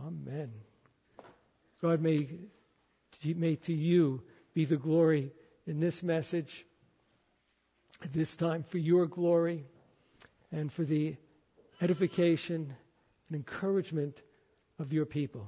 Amen. God, may to you be the glory in this message at this time, for your glory and for the edification and encouragement of your people.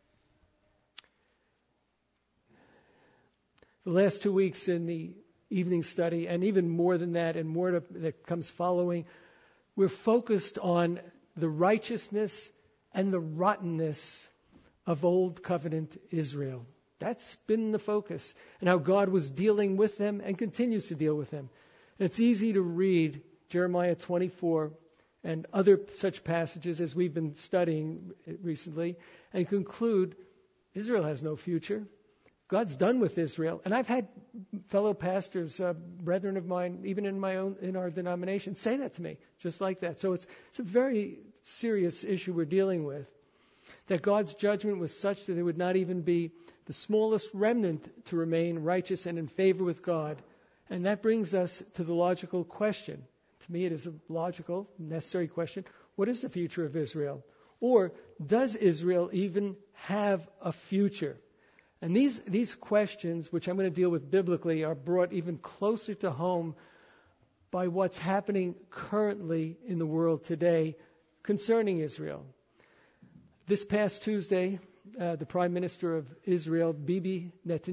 The last 2 weeks in the evening study, and even more than that, and more that comes following, we're focused on the righteousness and the rottenness of Old Covenant Israel. That's been the focus, and how God was dealing with them and continues to deal with them. And it's easy to read Jeremiah 24 and other such passages as we've been studying recently and conclude Israel has no future. God's done with Israel. And I've had fellow pastors, brethren of mine, even in our denomination, say that to me, just like that. So it's a very serious issue we're dealing with. That God's judgment was such that there would not even be the smallest remnant to remain righteous and in favor with God. And that brings us to the logical question. To me, it is a logical, necessary question. What is the future of Israel? Or does Israel even have a future? And these questions, which I'm going to deal with biblically, are brought even closer to home by what's happening currently in the world today concerning Israel. This past Tuesday, the Prime Minister of Israel, Benjamin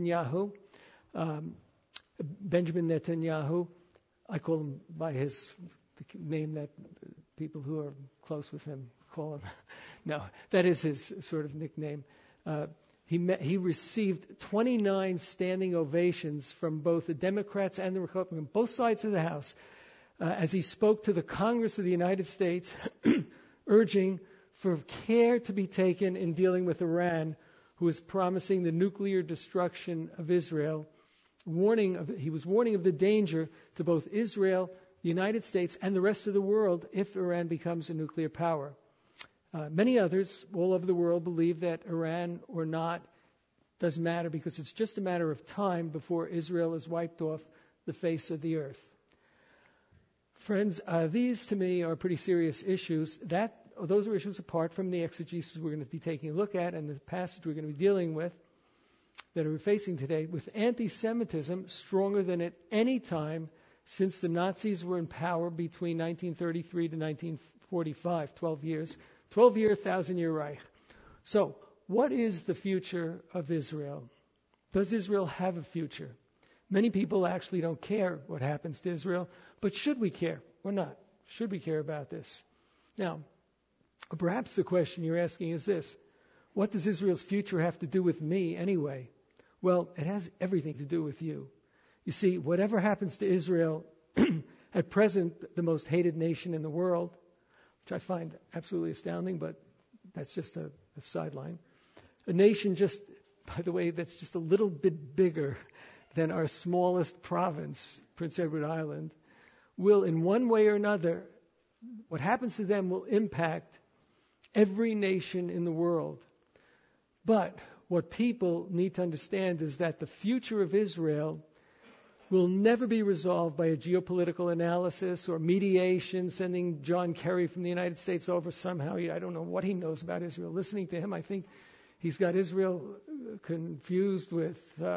Netanyahu, I call him by the name that people who are close with him call him. No, that is his sort of nickname. He received 29 standing ovations from both the Democrats and the Republicans, both sides of the House, as he spoke to the Congress of the United States, urging for care to be taken in dealing with Iran, who is promising the nuclear destruction of Israel. He was warning of the danger to both Israel, the United States, and the rest of the world if Iran becomes a nuclear power. Many others all over the world believe that Iran or not doesn't matter because it's just a matter of time before Israel is wiped off the face of the earth. Friends, these to me are pretty serious issues. Those are issues apart from the exegesis we're going to be taking a look at and the passage we're going to be dealing with that we're facing today, with anti-Semitism stronger than at any time since the Nazis were in power between 1933 to 1945, 12 years. 12-year, 1,000-year Reich. So, what is the future of Israel? Does Israel have a future? Many people actually don't care what happens to Israel, but should we care or not? Should we care about this? Now, perhaps the question you're asking is this: what does Israel's future have to do with me anyway? Well, it has everything to do with you. You see, whatever happens to Israel, at present the most hated nation in the world, which I find absolutely astounding, but that's just a sideline. A nation just, by the way, that's just a little bit bigger than our smallest province, Prince Edward Island, will in one way or another, what happens to them will impact every nation in the world. But what people need to understand is that the future of Israel will never be resolved by a geopolitical analysis or mediation, sending John Kerry from the United States over somehow. I don't know what he knows about Israel. Listening to him, I think he's got Israel confused with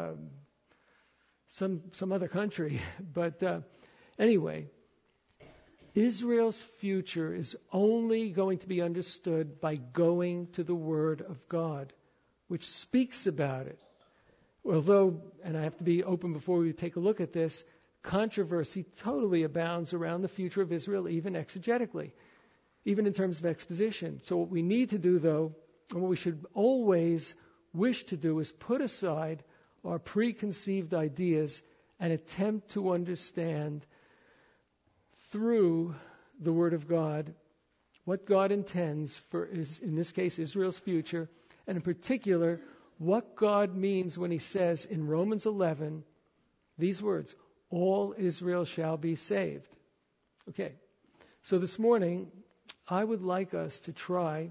some other country. But anyway, Israel's future is only going to be understood by going to the Word of God, which speaks about it. Although, and I have to be open before we take a look at this, controversy totally abounds around the future of Israel, even exegetically, even in terms of exposition. So what we need to do, though, and what we should always wish to do, is put aside our preconceived ideas and attempt to understand through the Word of God what God intends for, in this case, Israel's future, and in particular, what God means when he says in Romans 11 these words, all Israel shall be saved. Okay, so this morning I would like us to try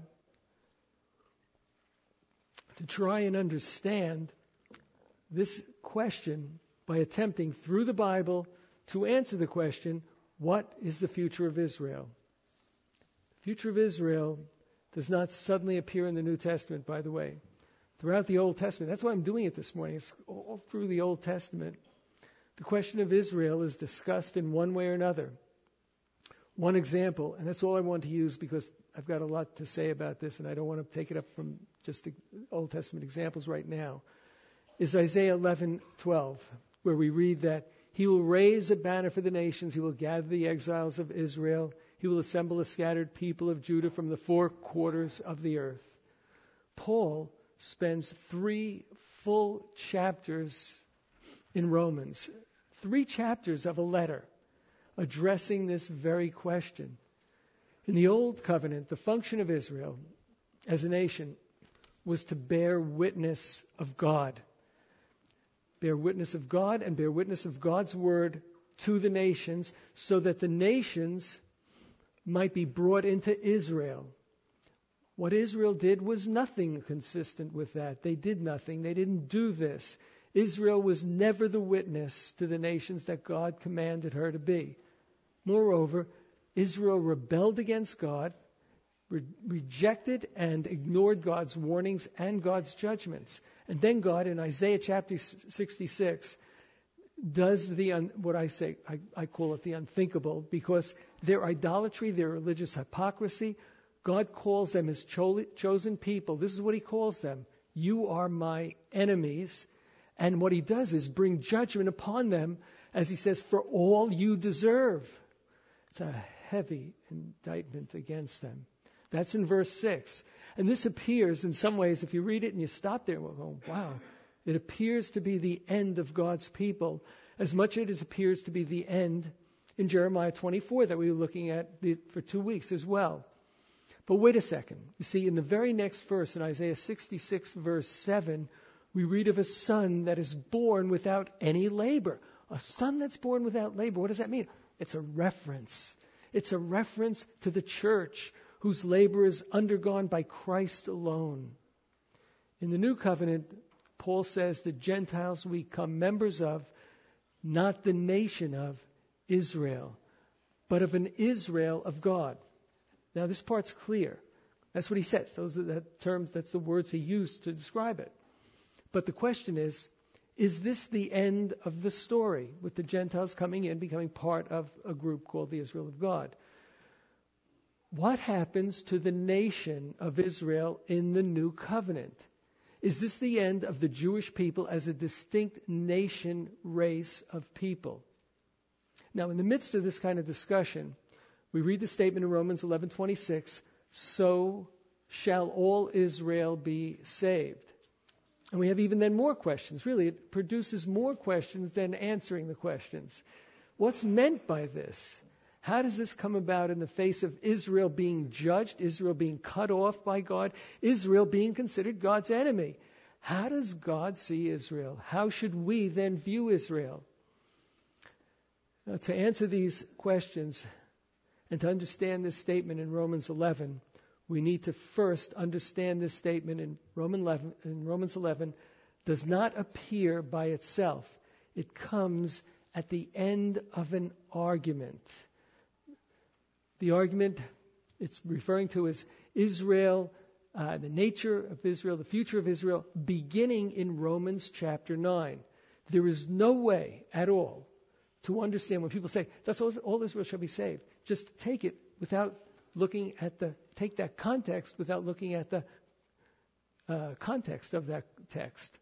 and understand this question by attempting through the Bible to answer the question, what is the future of Israel? The future of Israel, does not suddenly appear in the New Testament, by the way. Throughout the Old Testament, that's why I'm doing it this morning. It's all through the Old Testament. The question of Israel is discussed in one way or another. One example, and that's all I want to use because I've got a lot to say about this and I don't want to take it up from just Old Testament examples right now, is Isaiah 11:12, where we read that He will raise a banner for the nations, He will gather the exiles of Israel, He will assemble the scattered people of Judah from the four quarters of the earth. Paul spends 3 full chapters in Romans, 3 chapters of a letter addressing this very question. In the Old Covenant, the function of Israel as a nation was to bear witness of God. Bear witness of God and bear witness of God's word to the nations so that the nations might be brought into Israel. What Israel did was nothing consistent with that. They did nothing. They didn't do this. Israel was never the witness to the nations that God commanded her to be. Moreover, Israel rebelled against God, rejected and ignored God's warnings and God's judgments. And then God, in Isaiah chapter 66, does what I call it the unthinkable, because their idolatry, their religious hypocrisy, God calls them His chosen people. This is what He calls them. You are my enemies. And what He does is bring judgment upon them, as He says, for all you deserve. It's a heavy indictment against them. That's in verse 6. And this appears in some ways, if you read it and you stop there, we'll go, wow, it appears to be the end of God's people, as much as it appears to be the end in Jeremiah 24 that we were looking at for 2 weeks as well. But wait a second. You see, in the very next verse, in Isaiah 66, verse 7, we read of a son that is born without any labor. A son that's born without labor. What does that mean? It's a reference. It's a reference to the church whose labor is undergone by Christ alone. In the New Covenant, Paul says the Gentiles we become members of, not the nation of Israel, but of an Israel of God. Now, this part's clear. That's what he says. Those are the terms, that's the words he used to describe it. But the question is this the end of the story with the Gentiles coming in, becoming part of a group called the Israel of God? What happens to the nation of Israel in the New Covenant? Is this the end of the Jewish people as a distinct nation, race of people? Now, in the midst of this kind of discussion, we read the statement in Romans 11:26, so shall all Israel be saved. And we have even then more questions. Really, it produces more questions than answering the questions. What's meant by this? How does this come about in the face of Israel being judged, Israel being cut off by God, Israel being considered God's enemy? How does God see Israel? How should we then view Israel? Now, to answer these questions and to understand this statement in Romans 11, we need to first understand this statement in Romans 11 does not appear by itself. It comes at the end of an argument. The argument it's referring to is Israel, the nature of Israel, the future of Israel, beginning in Romans chapter 9. There is no way at all to understand when people say, that's all Israel shall be saved. Just take it without looking at take that context without looking at the context of that text.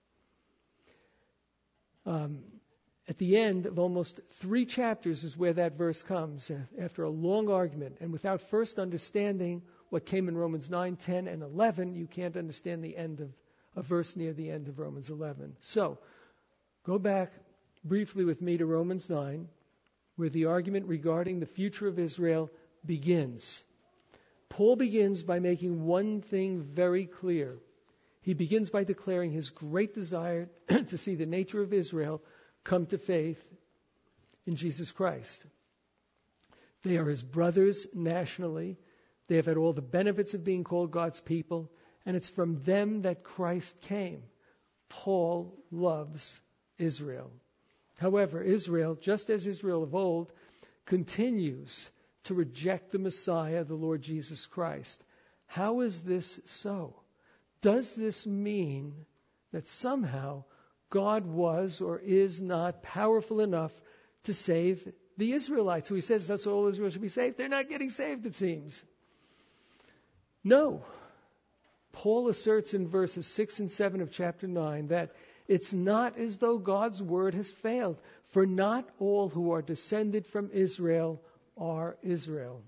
At the end of almost 3 chapters is where that verse comes, after a long argument. And without first understanding what came in Romans 9, 10, and 11, you can't understand the end of a verse near the end of Romans 11. So, go back briefly with me to Romans 9, where the argument regarding the future of Israel begins. Paul begins by making one thing very clear. He begins by declaring his great desire to see the nature of Israel come to faith in Jesus Christ. They are his brothers nationally. They have had all the benefits of being called God's people, and it's from them that Christ came. Paul loves Israel. However, Israel, just as Israel of old, continues to reject the Messiah, the Lord Jesus Christ. How is this so? Does this mean that somehow God was or is not powerful enough to save the Israelites? So he says that's all Israel should be saved. They're not getting saved, it seems. No. Paul asserts in verses 6 and 7 of chapter 9 that it's not as though God's word has failed, for not all who are descended from Israel are Israel.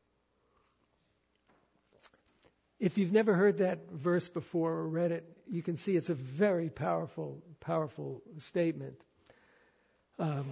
If you've never heard that verse before or read it, you can see it's a very powerful statement. And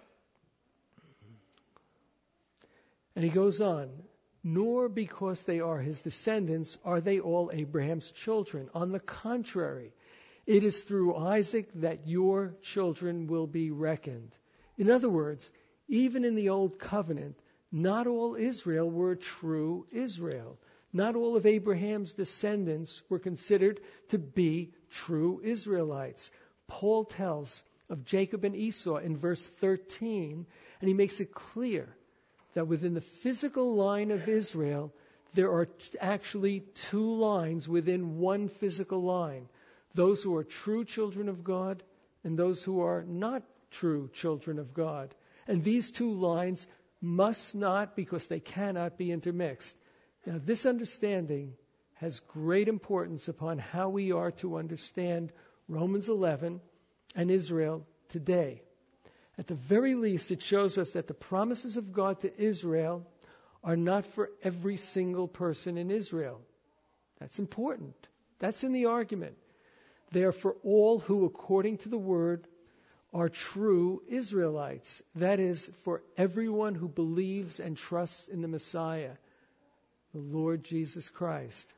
he goes on, nor because they are his descendants are they all Abraham's children. On the contrary, it is through Isaac that your children will be reckoned. In other words, even in the Old Covenant, not all Israel were true Israel. Not all of Abraham's descendants were considered to be true Israelites. Paul tells of Jacob and Esau in verse 13, and he makes it clear that within the physical line of Israel, there are actually two lines within one physical line. Those who are true children of God and those who are not true children of God. And these two lines must not, because they cannot, be intermixed. Now, this understanding has great importance upon how we are to understand Romans 11 and Israel today. At the very least, it shows us that the promises of God to Israel are not for every single person in Israel. That's important. That's in the argument. They are for all who, according to the word, are true Israelites. That is, for everyone who believes and trusts in the Messiah, the Lord Jesus Christ.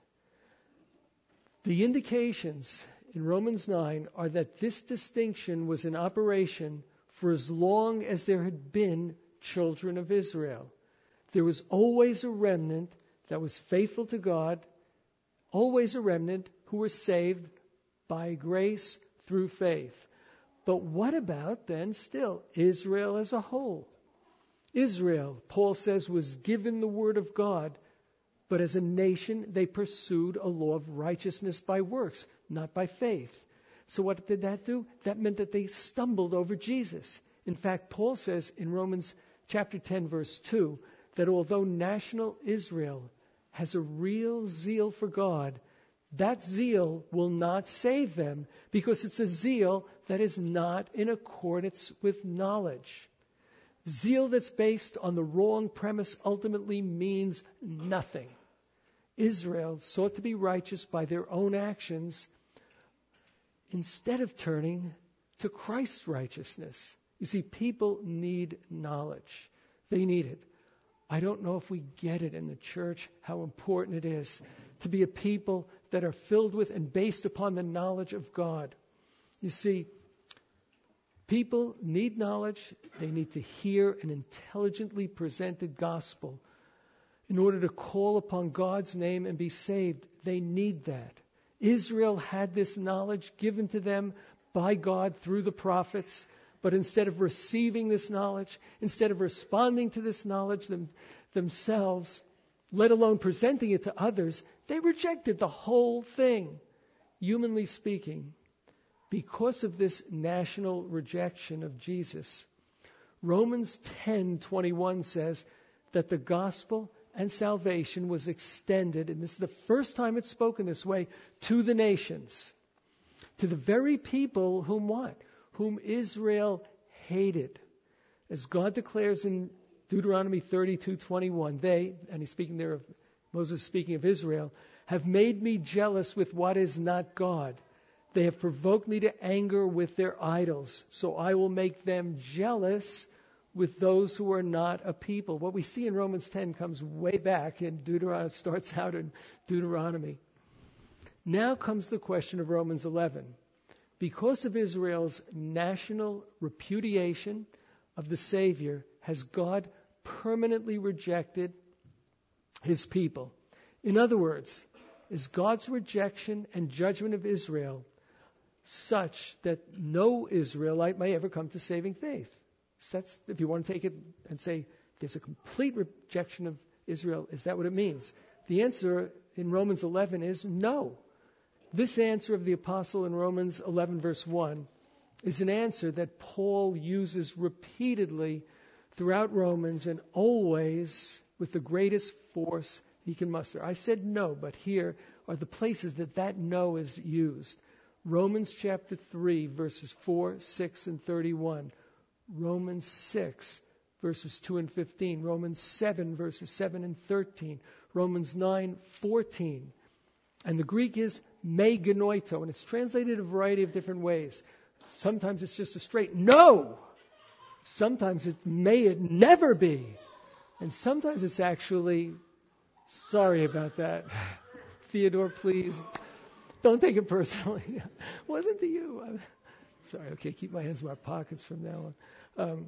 The indications in Romans 9 are that this distinction was in operation for as long as there had been children of Israel. There was always a remnant that was faithful to God, always a remnant who were saved by grace through faith. But what about then still Israel as a whole? Israel, Paul says, was given the word of God, but as a nation they pursued a law of righteousness by works, not by faith. So what did that do? That meant that they stumbled over Jesus. In fact, Paul says in Romans chapter 10, verse 2, that although national Israel has a real zeal for God, that zeal will not save them because it's a zeal that is not in accordance with knowledge. Zeal that's based on the wrong premise ultimately means nothing. Israel sought to be righteous by their own actions instead of turning to Christ's righteousness. You see, people need knowledge. They need it. I don't know if we get it in the church, how important it is to be a people that are filled with and based upon the knowledge of God. You see, people need knowledge. They need to hear an intelligently presented gospel. In order to call upon God's name and be saved, they need that. Israel had this knowledge given to them by God through the prophets, but instead of receiving this knowledge, instead of responding to this knowledge themselves, let alone presenting it to others, they rejected the whole thing, humanly speaking. Because of this national rejection of Jesus, Romans 10:21 says that the gospel and salvation was extended, and this is the first time it's spoken this way, to the nations, to the very people whom what? Whom Israel hated. As God declares in Deuteronomy 32:21, they, and he's speaking there of Moses speaking of Israel, have made me jealous with what is not God. They have provoked me to anger with their idols, so I will make them jealous with those who are not a people. What we see in Romans 10 comes way back in Deuteronomy, starts out in Deuteronomy. Now comes the question of Romans 11. Because of Israel's national repudiation of the Savior, has God permanently rejected his people? In other words, is God's rejection and judgment of Israel such that no Israelite may ever come to saving faith? So that's, if you want to take it and say there's a complete rejection of Israel, is that what it means? The answer in Romans 11 is no. This answer of the apostle in Romans 11 verse 1 is an answer that Paul uses repeatedly throughout Romans and always with the greatest force he can muster. I said no, but here are the places that no is used. Romans chapter 3 verses 4, 6, and 31. Romans 6 verses 2 and 15. Romans 7 verses 7 and 13. Romans 9, 14. And the Greek is me genoito, and it's translated a variety of different ways. Sometimes it's just a straight no. Sometimes it may it never be. And sometimes it's actually, sorry about that. Theodore, please, don't take it personally. Wasn't to you. Sorry, okay, keep my hands in my pockets from now on.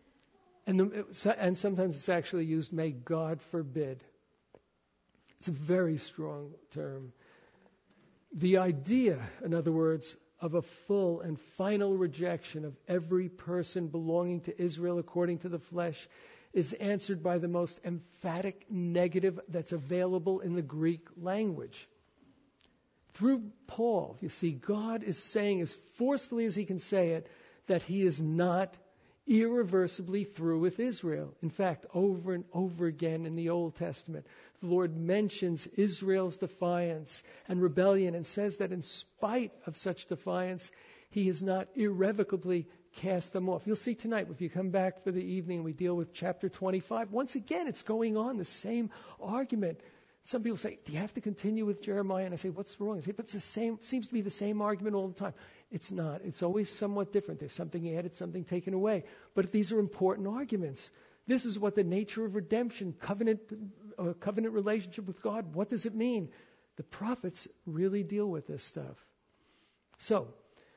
And sometimes it's actually used, may God forbid. It's a very strong term. The idea, in other words, of a full and final rejection of every person belonging to Israel according to the flesh is answered by the most emphatic negative that's available in the Greek language. Through Paul, you see, God is saying as forcefully as he can say it, that he is not irreversibly through with Israel. In fact, over and over again in the Old Testament, the Lord mentions Israel's defiance and rebellion and says that in spite of such defiance, he has not irrevocably cast them off. You'll see tonight, if you come back for the evening, we deal with chapter 25. Once again, it's going on, the same argument. Some people say, do you have to continue with Jeremiah? And I say, what's wrong? I say, but it's the same, seems to be the same argument all the time. It's not. It's always somewhat different. There's something added, something taken away. But these are important arguments. This is what the nature of redemption, covenant relationship with God, what does it mean? The prophets really deal with this stuff. So,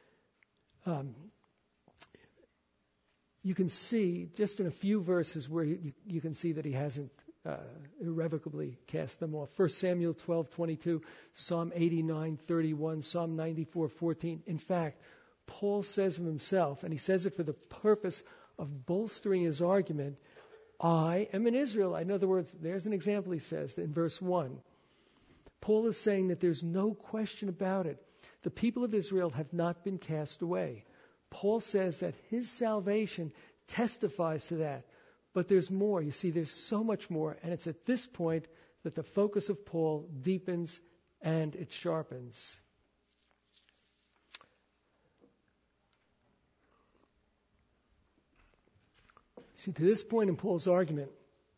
you can see just in a few verses where you can see that he hasn't irrevocably cast them off. 1 Samuel 12:22, Psalm 89:31, Psalm 94:14. In fact, Paul says of himself, and he says it for the purpose of bolstering his argument, I am an Israelite. In other words, there's an example he says in verse 1. Paul is saying that there's no question about it. The people of Israel have not been cast away. Paul says that his salvation testifies to that. But there's more. You see, there's so much more. And it's at this point that the focus of Paul deepens and it sharpens. See, to this point in Paul's argument,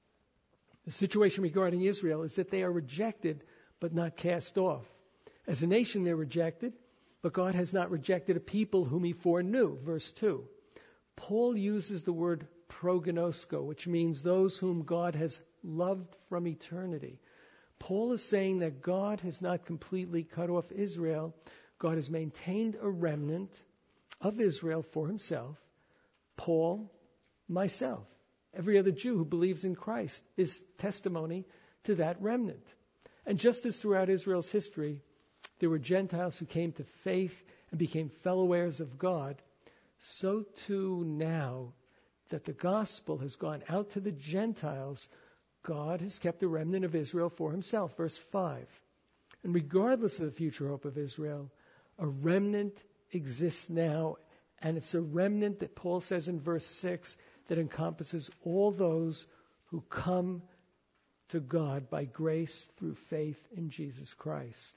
the situation regarding Israel is that they are rejected but not cast off. As a nation, they're rejected, but God has not rejected a people whom he foreknew. Verse 2. Paul uses the word prognosko, which means those whom God has loved from eternity. Paul is saying that God has not completely cut off Israel. God has maintained a remnant of Israel for himself. Paul, myself, every other Jew who believes in Christ is testimony to that remnant. And just as throughout Israel's history, there were Gentiles who came to faith and became fellow heirs of God, so too now that the gospel has gone out to the Gentiles, God has kept a remnant of Israel for himself. Verse 5. And regardless of the future hope of Israel, a remnant exists now, and it's a remnant that Paul says in verse 6 that encompasses all those who come to God by grace through faith in Jesus Christ.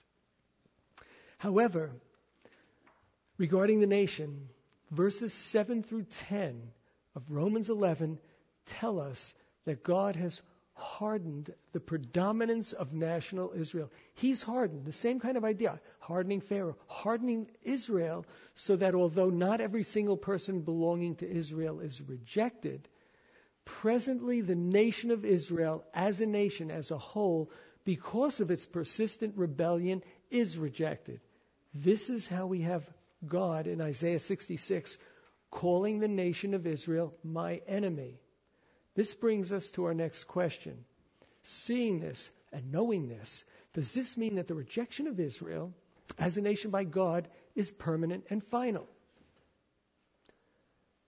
However, regarding the nation, verses 7 through 10 of Romans 11 tell us that God has hardened the predominance of national Israel. He's hardened, the same kind of idea, hardening Pharaoh, hardening Israel, so that although not every single person belonging to Israel is rejected, presently the nation of Israel as a nation, as a whole, because of its persistent rebellion, is rejected. This is how we have God in Isaiah 66 calling the nation of Israel my enemy. This brings us to our next question. Seeing this and knowing this, does this mean that the rejection of Israel as a nation by God is permanent and final?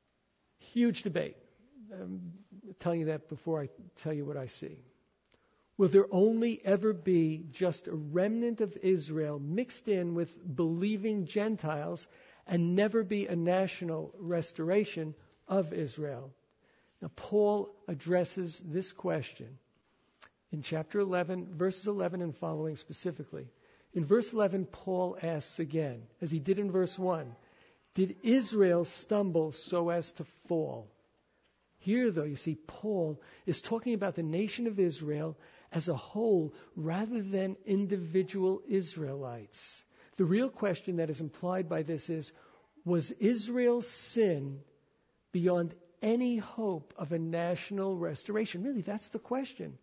Huge debate. I'm telling you that before I tell you what I see. will there only ever be just a remnant of Israel mixed in with believing Gentiles and never be a national restoration of Israel? Now, Paul addresses this question in chapter 11, verses 11 and following specifically. In verse 11, Paul asks again, as he did in verse 1, did Israel stumble so as to fall? Here, though, you see, Paul is talking about the nation of Israel as a whole rather than individual Israelites. The real question that is implied by this is, was Israel's sin beyond any hope of a national restoration? Really, that's the question.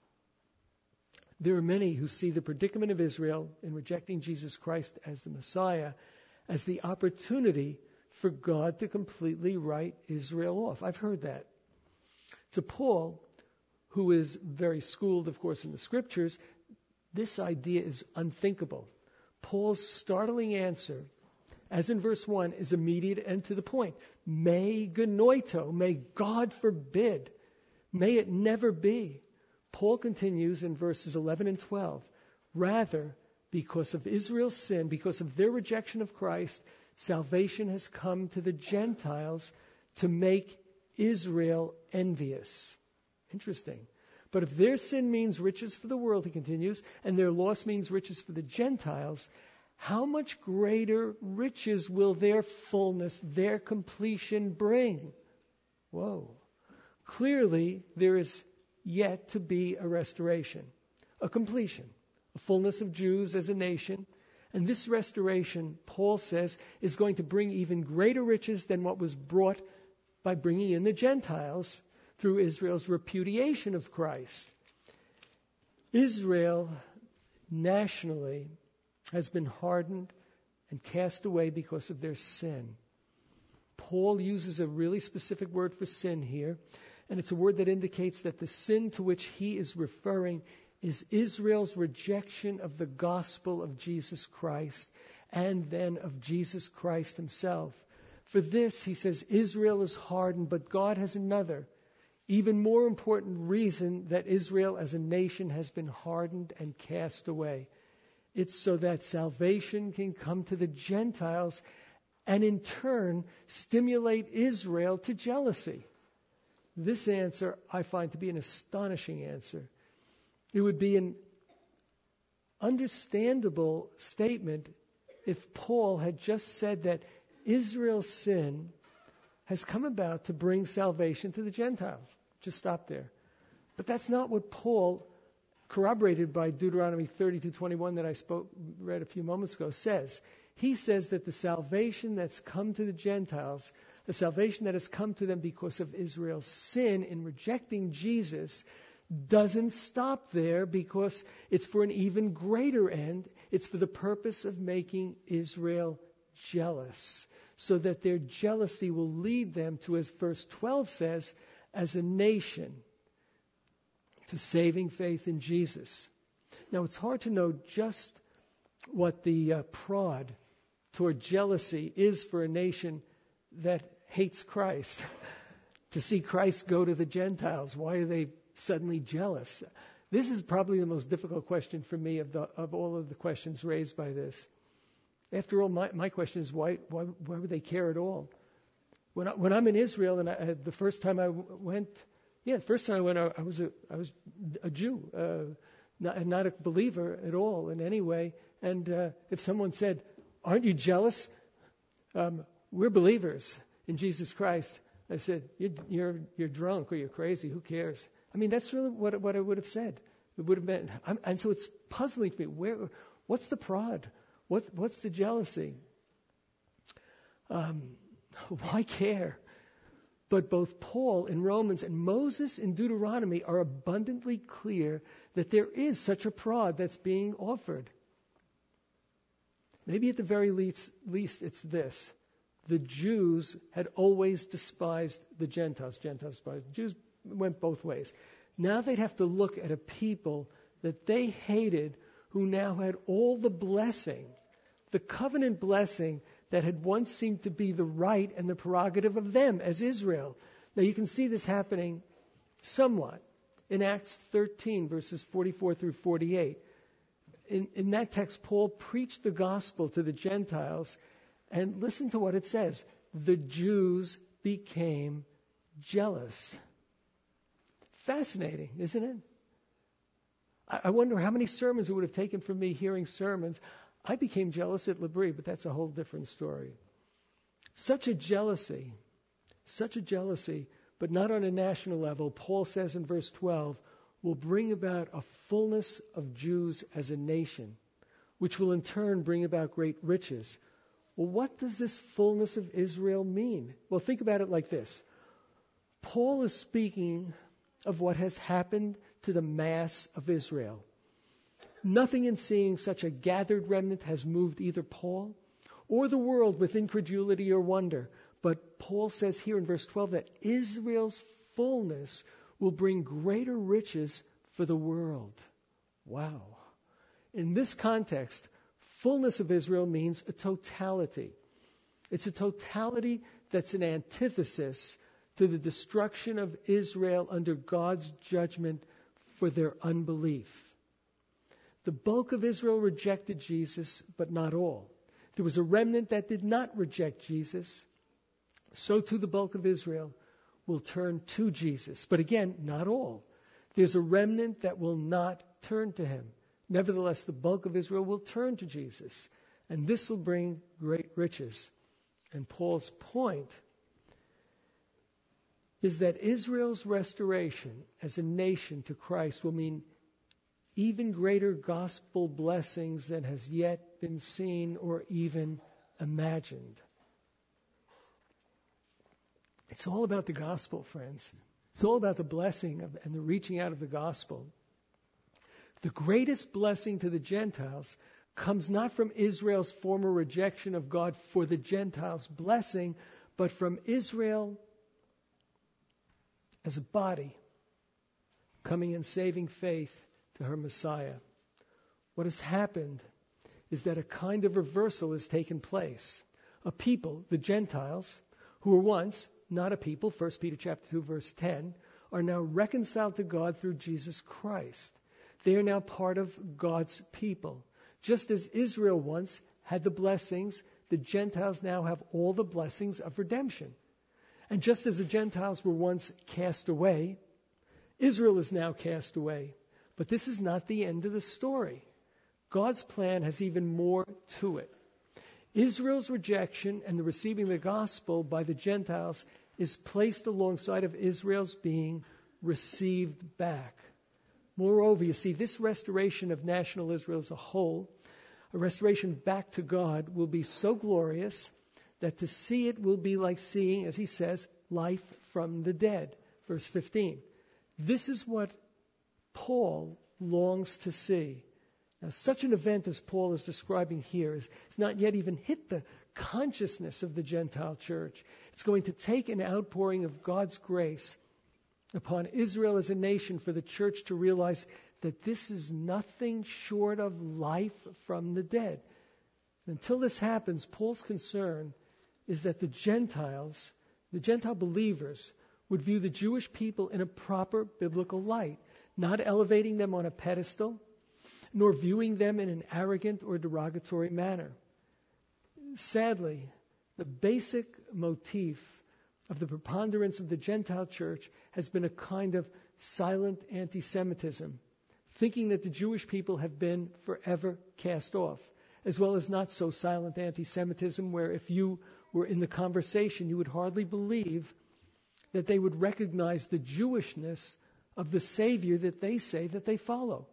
There are many who see the predicament of Israel in rejecting Jesus Christ as the Messiah as the opportunity for God to completely write Israel off. I've heard that. To Paul, who is very schooled, of course, in the Scriptures, this idea is unthinkable. Paul's startling answer, as in verse 1, is immediate and to the point. May genoito, may God forbid, may it never be. Paul continues in verses 11 and 12. Rather, because of Israel's sin, because of their rejection of Christ, salvation has come to the Gentiles to make Israel envious. Interesting. But if their sin means riches for the world, he continues, and their loss means riches for the Gentiles, how much greater riches will their fullness, their completion bring? Whoa. Clearly, there is yet to be a restoration, a completion, a fullness of Jews as a nation. And this restoration, Paul says, is going to bring even greater riches than what was brought by bringing in the Gentiles through Israel's repudiation of Christ. Israel nationally has been hardened and cast away because of their sin. Paul uses a really specific word for sin here, and it's a word that indicates that the sin to which he is referring is Israel's rejection of the gospel of Jesus Christ and then of Jesus Christ himself. For this, he says, Israel is hardened, but God has another, even more important reason that Israel as a nation has been hardened and cast away. It's so that salvation can come to the Gentiles and in turn stimulate Israel to jealousy. This answer I find to be an astonishing answer. It would be an understandable statement if Paul had just said that Israel's sin has come about to bring salvation to the Gentiles. Just stop there. But that's not what Paul, corroborated by Deuteronomy 32:21 that I read a few moments ago, says. He says that the salvation that's come to the Gentiles, the salvation that has come to them because of Israel's sin in rejecting Jesus, doesn't stop there because it's for an even greater end. It's for the purpose of making Israel jealous, so that their jealousy will lead them to, as verse 12 says, as a nation, to saving faith in Jesus. Now, it's hard to know just what the prod toward jealousy is for a nation that hates Christ. To see Christ go to the Gentiles, why are they suddenly jealous? This is probably the most difficult question for me of all of the questions raised by this. After all, my question is why would they care at all? When I'm in Israel, and the first time I went, I was a Jew, not a believer at all in any way. And if someone said, "Aren't you jealous? We're believers in Jesus Christ," I said, "You're drunk or you're crazy. Who cares?" I mean, that's really what I would have said. It would have been, and so it's puzzling to me. What's the prod? What's the jealousy? Why care? But both Paul in Romans and Moses in Deuteronomy are abundantly clear that there is such a prod that's being offered. Maybe at the very least it's this. The Jews had always despised the Gentiles. Gentiles despised the Jews. Went both ways. Now they'd have to look at a people that they hated who now had all the blessing, the covenant blessing that had once seemed to be the right and the prerogative of them as Israel. Now you can see this happening somewhat in Acts 13, verses 44 through 48. In that text, Paul preached the gospel to the Gentiles, and listen to what it says. The Jews became jealous. Fascinating, isn't it? I wonder how many sermons it would have taken from me hearing sermons. I became jealous at L'Abri, but that's a whole different story. Such a jealousy, but not on a national level. Paul says in verse 12, will bring about a fullness of Jews as a nation, which will in turn bring about great riches. Well, what does this fullness of Israel mean? Well, think about it like this. Paul is speaking of what has happened to the mass of Israel. Nothing in seeing such a gathered remnant has moved either Paul or the world with incredulity or wonder. But Paul says here in verse 12 that Israel's fullness will bring greater riches for the world. Wow. In this context, fullness of Israel means a totality. It's a totality that's an antithesis to the destruction of Israel under God's judgment for their unbelief. The bulk of Israel rejected Jesus, but not all. There was a remnant that did not reject Jesus. So too the bulk of Israel will turn to Jesus. But again, not all. There's a remnant that will not turn to him. Nevertheless, the bulk of Israel will turn to Jesus. And this will bring great riches. And Paul's point is that Israel's restoration as a nation to Christ will mean even greater gospel blessings than has yet been seen or even imagined. It's all about the gospel, friends. It's all about the blessing and the reaching out of the gospel. The greatest blessing to the Gentiles comes not from Israel's former rejection of God for the Gentiles' blessing, but from Israel as a body coming in saving faith to her Messiah. What has happened is that a kind of reversal has taken place. A people, the Gentiles, who were once not a people, 1 Peter chapter 2, verse 10, are now reconciled to God through Jesus Christ. They are now part of God's people. Just as Israel once had the blessings, the Gentiles now have all the blessings of redemption. And just as the Gentiles were once cast away, Israel is now cast away. But this is not the end of the story. God's plan has even more to it. Israel's rejection and the receiving the gospel by the Gentiles is placed alongside of Israel's being received back. Moreover, you see, this restoration of national Israel as a whole, a restoration back to God, will be so glorious that to see it will be like seeing, as he says, life from the dead. Verse 15. This is what Paul longs to see. Now, such an event as Paul is describing here is not yet even hit the consciousness of the Gentile church. It's going to take an outpouring of God's grace upon Israel as a nation for the church to realize that this is nothing short of life from the dead. And until this happens, Paul's concern is that the Gentile believers, would view the Jewish people in a proper biblical light, not elevating them on a pedestal, nor viewing them in an arrogant or derogatory manner. Sadly, the basic motif of the preponderance of the Gentile church has been a kind of silent anti-Semitism, thinking that the Jewish people have been forever cast off, as well as not so silent anti-Semitism where if you were in the conversation, you would hardly believe that they would recognize the Jewishness of the Savior that they say that they follow.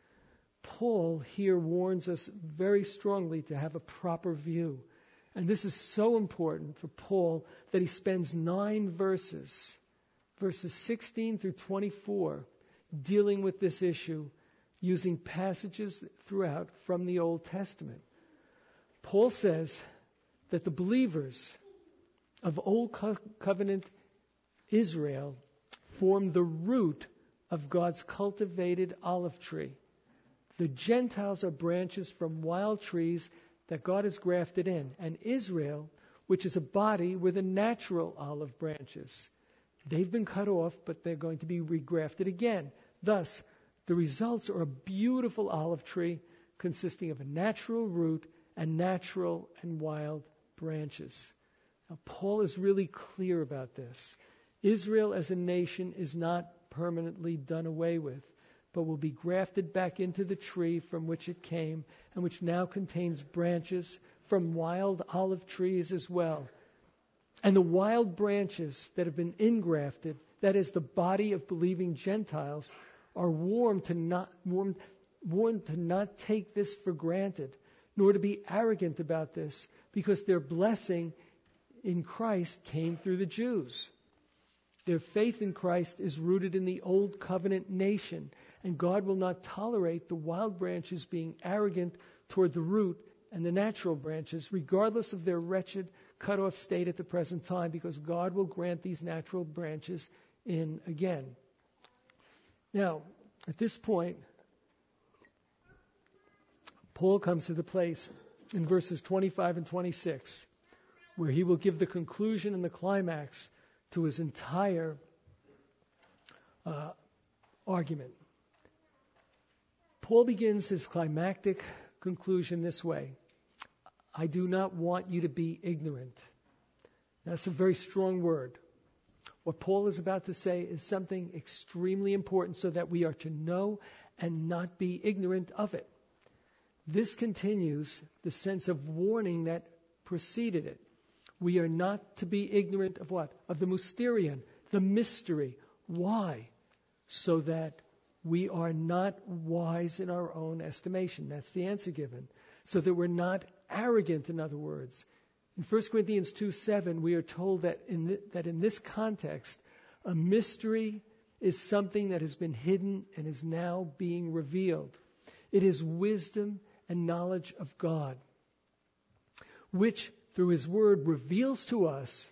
Paul here warns us very strongly to have a proper view. And this is so important for Paul that he spends 9 verses 16 through 24, dealing with this issue using passages throughout from the Old Testament. Paul says that the believers of Old Covenant Israel form the root of God's cultivated olive tree. The Gentiles are branches from wild trees that God has grafted in. And Israel, which is a body, were the natural olive branches. They've been cut off, but they're going to be regrafted again. Thus, the results are a beautiful olive tree consisting of a natural root and natural and wild branches. Now, Paul is really clear about this. Israel as a nation is not permanently done away with, but will be grafted back into the tree from which it came, and which now contains branches from wild olive trees as well. And the wild branches that have been ingrafted, that is the body of believing Gentiles, are warned to not take this for granted, nor to be arrogant about this, because their blessing in Christ came through the Jews. Their faith in Christ is rooted in the old covenant nation, and God will not tolerate the wild branches being arrogant toward the root and the natural branches, regardless of their wretched, cut-off state at the present time, because God will grant these natural branches in again. Now, at this point, Paul comes to the place in verses 25 and 26 where he will give the conclusion and the climax to his entire argument. Paul begins his climactic conclusion this way: I do not want you to be ignorant. That's a very strong word. What Paul is about to say is something extremely important, so that we are to know and not be ignorant of it. This continues the sense of warning that preceded it. We are not to be ignorant of what? Of the mysterion, the mystery. Why? So that we are not wise in our own estimation. That's the answer given. So that we're not arrogant, in other words. In 1 Corinthians 2:7, we are told that in this context, a mystery is something that has been hidden and is now being revealed. It is wisdom and knowledge of God, which through His Word reveals to us,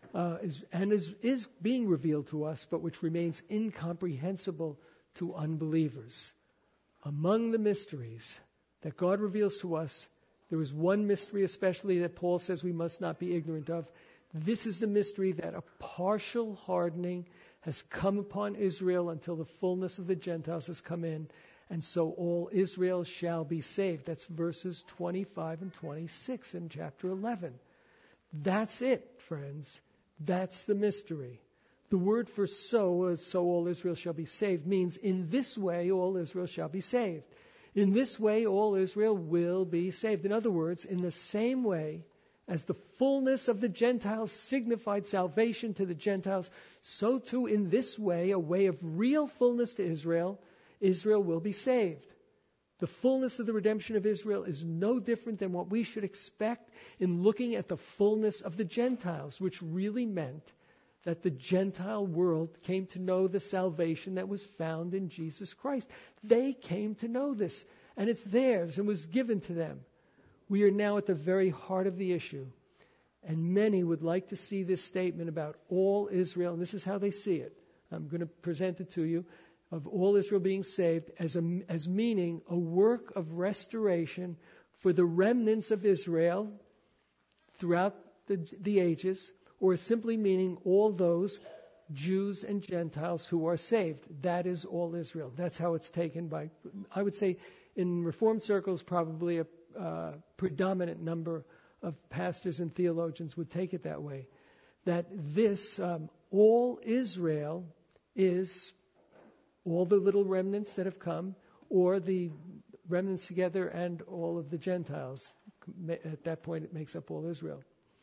is being revealed to us, but which remains incomprehensible to unbelievers. Among the mysteries that God reveals to us, there is one mystery especially that Paul says we must not be ignorant of. This is the mystery that a partial hardening has come upon Israel until the fullness of the Gentiles has come in, and so all Israel shall be saved. That's verses 25 and 26 in chapter 11. That's it, friends. That's the mystery. The word for so all Israel shall be saved, means in this way all Israel shall be saved. In this way all Israel will be saved. In other words, in the same way as the fullness of the Gentiles signified salvation to the Gentiles, so too in this way, a way of real fullness to Israel, Israel will be saved. The fullness of the redemption of Israel is no different than what we should expect in looking at the fullness of the Gentiles, which really meant that the Gentile world came to know the salvation that was found in Jesus Christ. They came to know this, and it's theirs and was given to them. We are now at the very heart of the issue, and many would like to see this statement about all Israel, and this is how they see it. I'm going to present it to you, of all Israel being saved as meaning a work of restoration for the remnants of Israel throughout the ages, or simply meaning all those Jews and Gentiles who are saved. That is all Israel. That's how it's taken by, I would say, in Reformed circles, probably a predominant number of pastors and theologians would take it that way. That this, all Israel, is all the little remnants that have come, or the remnants together and all of the Gentiles. At that point, it makes up all Israel.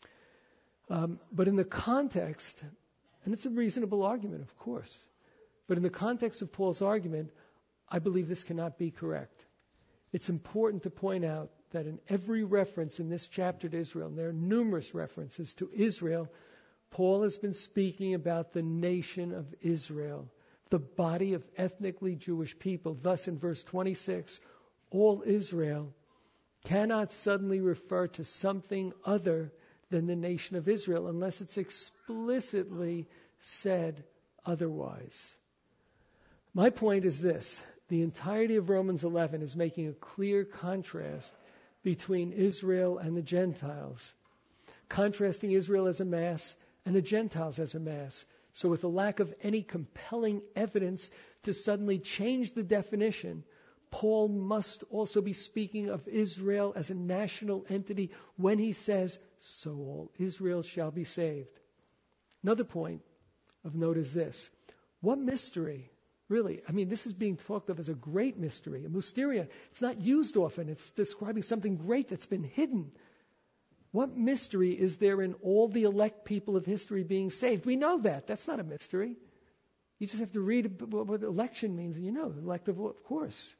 But in the context, and it's a reasonable argument, of course, but in the context of Paul's argument, I believe this cannot be correct. It's important to point out that in every reference in this chapter to Israel, and there are numerous references to Israel, Paul has been speaking about the nation of Israel, the body of ethnically Jewish people. Thus, in verse 26, all Israel cannot suddenly refer to something other than the nation of Israel unless it's explicitly said otherwise. My point is this: the entirety of Romans 11 is making a clear contrast between Israel and the Gentiles, contrasting Israel as a mass and the Gentiles as a mass, So with a lack of any compelling evidence to suddenly change the definition, Paul must also be speaking of Israel as a national entity when he says, so all Israel shall be saved. Another point of note is this. What mystery, really, this is being talked of as a great mystery, a mysterion. It's not used often. It's describing something great that's been hidden. What mystery is there in all the elect people of history being saved? We know that. That's not a mystery. You just have to read what election means, and you know, elect of course.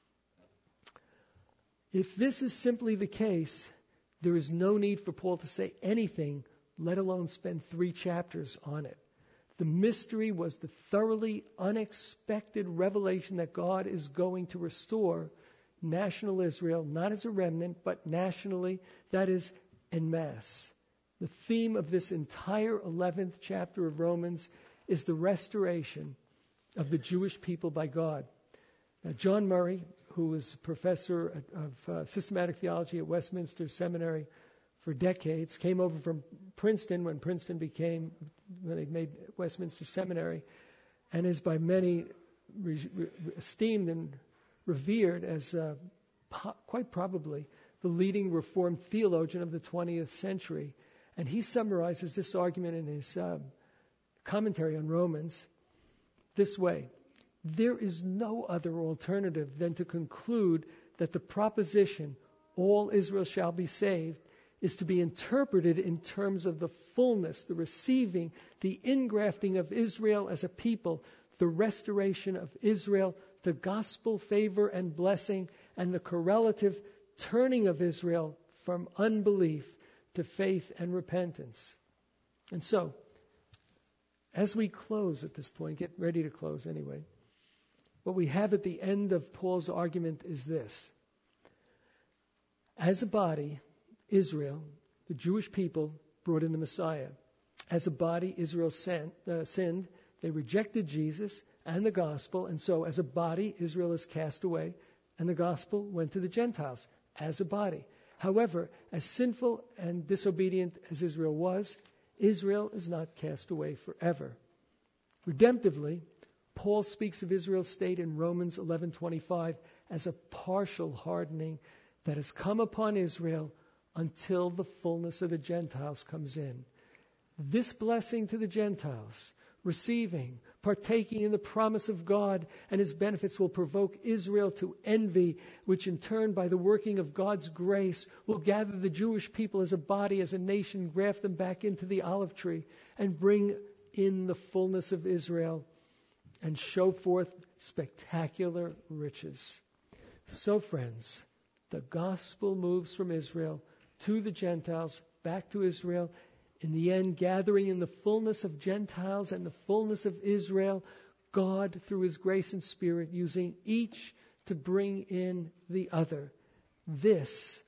If this is simply the case, there is no need for Paul to say anything, let alone spend 3 chapters on it. The mystery was the thoroughly unexpected revelation that God is going to restore national Israel, not as a remnant, but nationally, that is, en masse. The theme of this entire 11th chapter of Romans is the restoration of the Jewish people by God. Now, John Murray, who was a professor of systematic theology at Westminster Seminary for decades, came over from Princeton when they made Westminster Seminary, and is by many esteemed and revered as quite probably the leading Reformed theologian of the 20th century. And he summarizes this argument in his commentary on Romans this way. There is no other alternative than to conclude that the proposition, all Israel shall be saved, is to be interpreted in terms of the fullness, the receiving, the ingrafting of Israel as a people, the restoration of Israel to gospel favor and blessing, and the correlative turning of Israel from unbelief to faith and repentance. And so, as we close at this point, get ready to close anyway, what we have at the end of Paul's argument is this. As a body, Israel, the Jewish people, brought in the Messiah. As a body, Israel sinned. They rejected Jesus and the gospel, and so as a body, Israel is cast away, and the gospel went to the Gentiles as a body. However, as sinful and disobedient as Israel was, Israel is not cast away forever. Redemptively, Paul speaks of Israel's state in Romans 11:25 as a partial hardening that has come upon Israel until the fullness of the Gentiles comes in. This blessing to the Gentiles, receiving, partaking in the promise of God and His benefits, will provoke Israel to envy, which in turn, by the working of God's grace, will gather the Jewish people as a body, as a nation, graft them back into the olive tree, and bring in the fullness of Israel and show forth spectacular riches. So, friends, the gospel moves from Israel to the Gentiles, back to Israel, in the end gathering in the fullness of Gentiles and the fullness of Israel, God, through His grace and Spirit, using each to bring in the other. This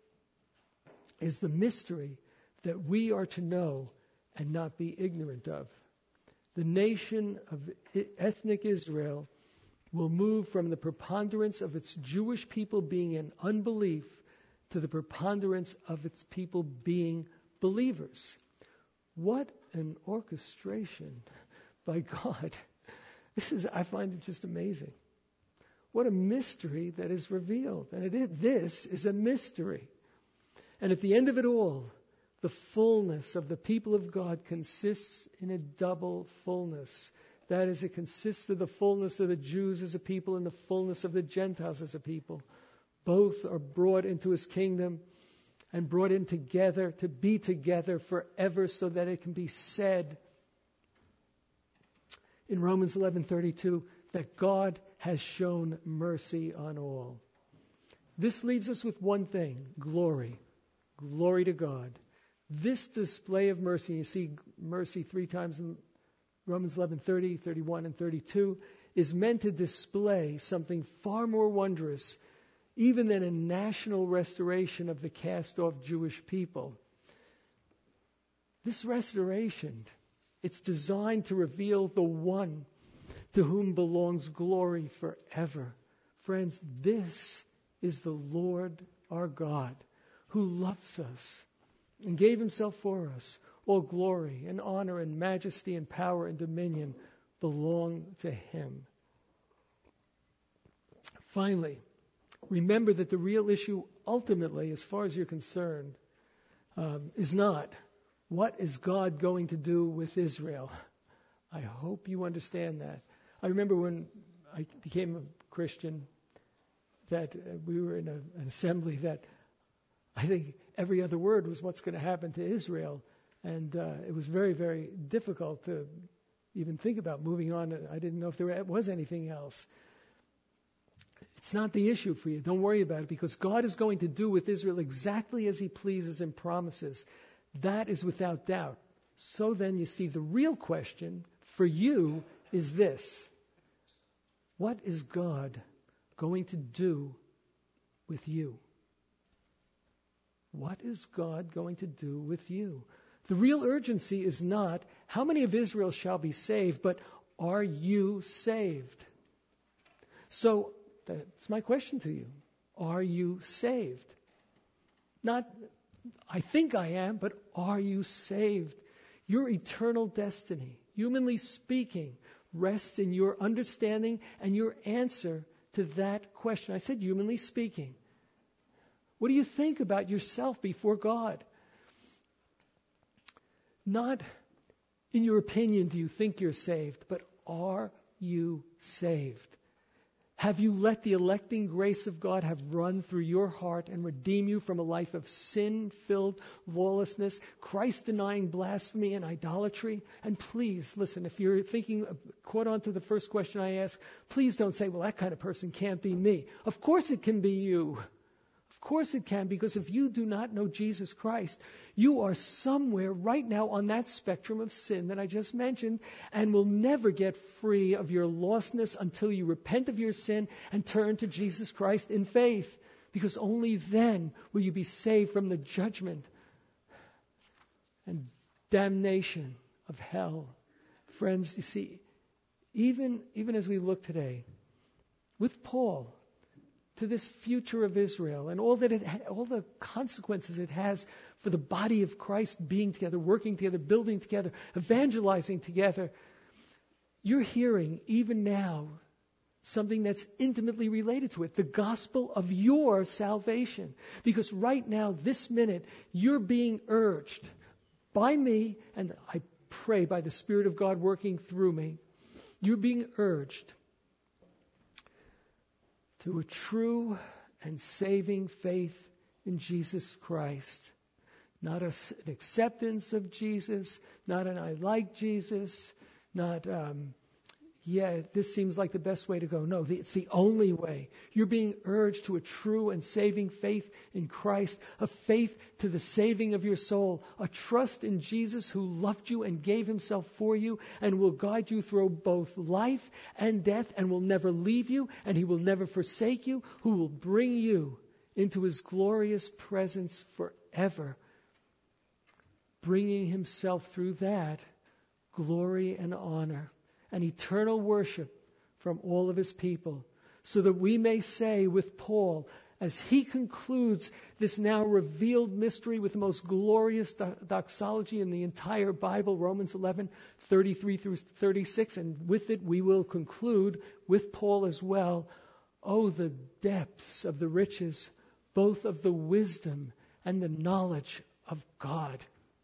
is the mystery that we are to know and not be ignorant of. The nation of ethnic Israel will move from the preponderance of its Jewish people being in unbelief to the preponderance of its people being believers. What an orchestration by God. I find it just amazing. What a mystery that is revealed. And this is a mystery. And at the end of it all, the fullness of the people of God consists in a double fullness. That is, it consists of the fullness of the Jews as a people and the fullness of the Gentiles as a people. Both are brought into His kingdom and brought in together to be together forever, so that it can be said in Romans 11:32 that God has shown mercy on all. This leaves us with one thing: glory. Glory to God. This display of mercy, you see mercy 3 times in Romans 11:30, 31, and 32, is meant to display something far more wondrous even than a national restoration of the cast-off Jewish people. This restoration, it's designed to reveal the one to whom belongs glory forever. Friends, this is the Lord our God, who loves us and gave himself for us. All glory and honor and majesty and power and dominion belong to him. Finally, remember that the real issue ultimately, as far as you're concerned, is not what is God going to do with Israel. I hope you understand that. I remember when I became a Christian that we were in an assembly that I think every other word was what's going to happen to Israel. And it was very, very difficult to even think about moving on. I didn't know if there was anything else. It's not the issue for you. Don't worry about it, because God is going to do with Israel exactly as he pleases and promises. That is without doubt. So then you see, the real question for you is this: what is God going to do with you? What is God going to do with you? The real urgency is not how many of Israel shall be saved, but are you saved? So that's my question to you. Are you saved? Not, I think I am, but are you saved? Your eternal destiny, humanly speaking, rests in your understanding and your answer to that question. I said humanly speaking. What do you think about yourself before God? Not in your opinion do you think you're saved, but are you saved? Have you let the electing grace of God have run through your heart and redeem you from a life of sin-filled lawlessness, Christ-denying blasphemy and idolatry? And please, listen, if you're thinking, caught on to the first question I asked, please don't say, well, that kind of person can't be me. Of course it can be you. Of course it can, because if you do not know Jesus Christ, you are somewhere right now on that spectrum of sin that I just mentioned, and will never get free of your lostness until you repent of your sin and turn to Jesus Christ in faith, because only then will you be saved from the judgment and damnation of hell. Friends, you see, even as we look today with Paul, to this future of Israel and all the consequences it has for the body of Christ being together, working together, building together, evangelizing together, you're hearing even now something that's intimately related to it, the gospel of your salvation. Because right now, this minute, you're being urged by me, and I pray by the Spirit of God working through me, you're being urged to a true and saving faith in Jesus Christ. Not an acceptance of Jesus, not an I like Jesus, not, this seems like the best way to go. No, it's the only way. You're being urged to a true and saving faith in Christ, a faith to the saving of your soul, a trust in Jesus who loved you and gave himself for you and will guide you through both life and death and will never leave you and he will never forsake you, who will bring you into his glorious presence forever, bringing himself through that glory and honor and eternal worship from all of his people, so that we may say with Paul, as he concludes this now revealed mystery with the most glorious doxology in the entire Bible, Romans 11:33 through 36, and with it we will conclude with Paul as well. Oh, the depths of the riches, both of the wisdom and the knowledge of God.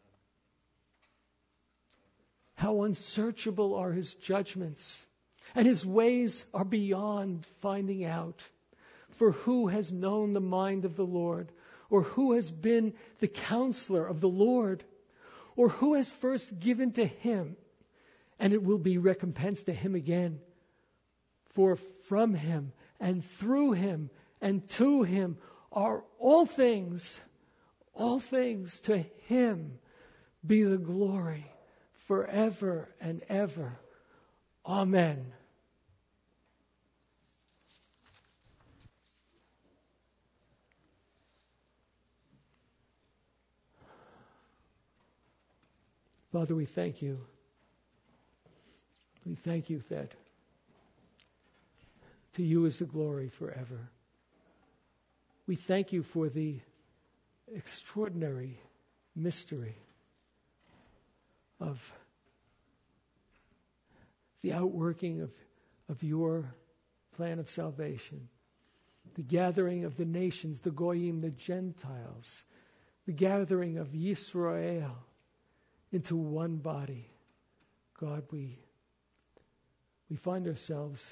How unsearchable are his judgments, and his ways are beyond finding out. For who has known the mind of the Lord? Or who has been the counselor of the Lord? Or who has first given to him, and it will be recompensed to him again? For from him, and through him, and to him are all things. All things, to him be the glory forever and ever. Amen. Father, we thank you. We thank you that to you is the glory forever. We thank you for the extraordinary mystery of the outworking of your plan of salvation, the gathering of the nations, the Goyim, the Gentiles, the gathering of Yisrael into one body. God, we find ourselves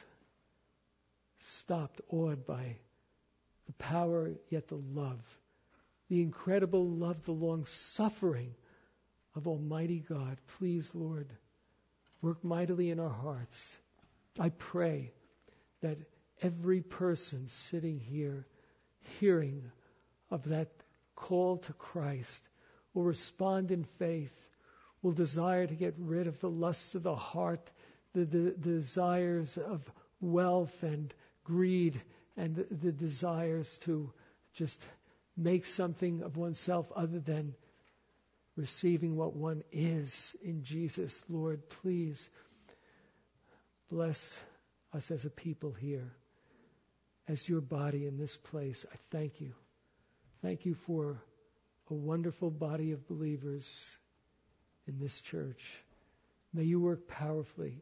stopped, awed by the power, yet the love, the incredible love, the long suffering of Almighty God. Please, Lord, work mightily in our hearts. I pray that every person sitting here, hearing of that call to Christ, will respond in faith, will desire to get rid of the lusts of the heart, the desires of wealth and greed, and the desires to just make something of oneself other than receiving what one is in Jesus. Lord, please bless us as a people here, as your body in this place. I thank you. Thank you for a wonderful body of believers in this church. May you work powerfully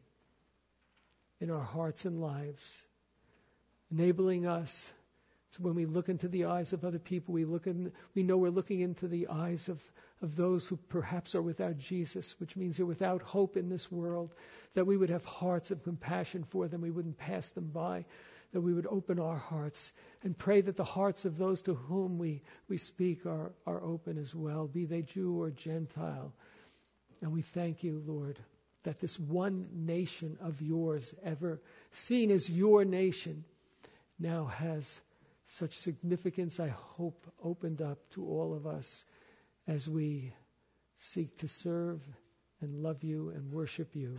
in our hearts and lives, enabling us to, when we look into the eyes of other people, we know we're looking into the eyes of those who perhaps are without Jesus, which means they're without hope in this world, that we would have hearts of compassion for them. We wouldn't pass them by, that we would open our hearts and pray that the hearts of those to whom we speak are open as well, be they Jew or Gentile. And we thank you, Lord, that this one nation of yours, ever seen as your nation, now has such significance, I hope, opened up to all of us as we seek to serve and love you and worship you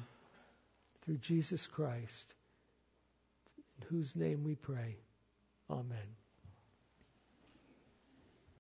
through Jesus Christ, in whose name we pray. Amen.